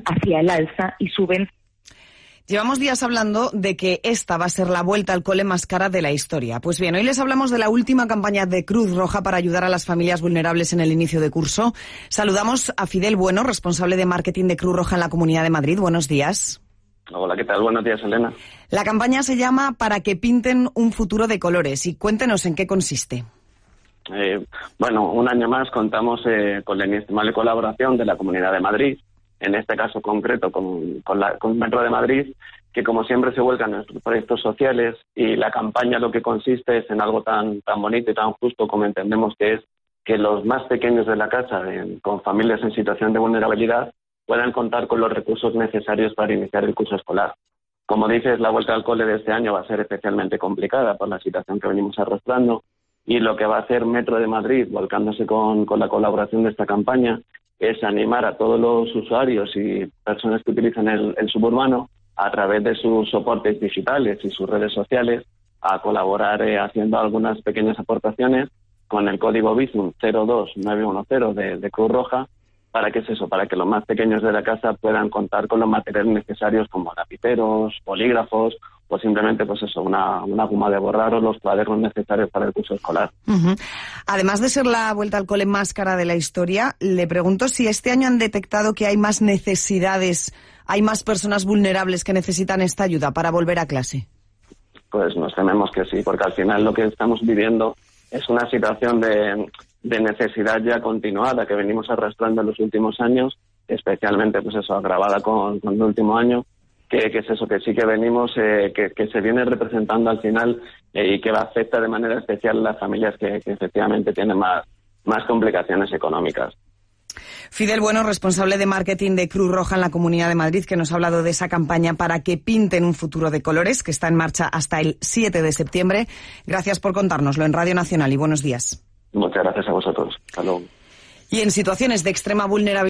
hacia el alza y suben. Llevamos días hablando de que esta va a ser la vuelta al cole más cara de la historia. Pues bien, hoy les hablamos de la última campaña de Cruz Roja para ayudar a las familias vulnerables en el inicio de curso. Saludamos a Fidel Bueno, responsable de marketing de Cruz Roja en la Comunidad de Madrid. Buenos días. Hola, ¿qué tal? Buenos días, Elena. La campaña se llama Para que pinten un futuro de colores y cuéntenos en qué consiste. Bueno, un año más contamos con la inestimable colaboración de la Comunidad de Madrid, en este caso concreto con Metro de Madrid, que como siempre se vuelca en nuestros proyectos sociales, y la campaña lo que consiste es en algo tan bonito y tan justo como entendemos que es que los más pequeños de la casa, con familias en situación de vulnerabilidad, puedan contar con los recursos necesarios para iniciar el curso escolar. Como dices, la vuelta al cole de este año va a ser especialmente complicada por la situación que venimos arrastrando, y lo que va a hacer Metro de Madrid, volcándose con la colaboración de esta campaña, es animar a todos los usuarios y personas que utilizan el suburbano a través de sus soportes digitales y sus redes sociales a colaborar haciendo algunas pequeñas aportaciones con el código Bizum 02910 de Cruz Roja, para que los más pequeños de la casa puedan contar con los materiales necesarios como lapiceros, bolígrafos o simplemente una goma de borrar o los cuadernos necesarios para el curso escolar. Uh-huh. Además de ser la vuelta al cole más cara de la historia, le pregunto si este año han detectado que hay más necesidades, hay más personas vulnerables que necesitan esta ayuda para volver a clase. Pues nos tememos que sí, porque al final lo que estamos viviendo es una situación de necesidad ya continuada que venimos arrastrando en los últimos años, especialmente agravada con el último año, que es eso, que sí que venimos, que se viene representando al final y que afecta de manera especial a las familias que efectivamente tienen más complicaciones económicas. Fidel Bueno, responsable de marketing de Cruz Roja en la Comunidad de Madrid, que nos ha hablado de esa campaña para que pinten un futuro de colores, que está en marcha hasta el 7 de septiembre. Gracias por contárnoslo en Radio Nacional y buenos días. Muchas gracias a vosotros. Hasta luego. Y en situaciones de extrema vulnerabilidad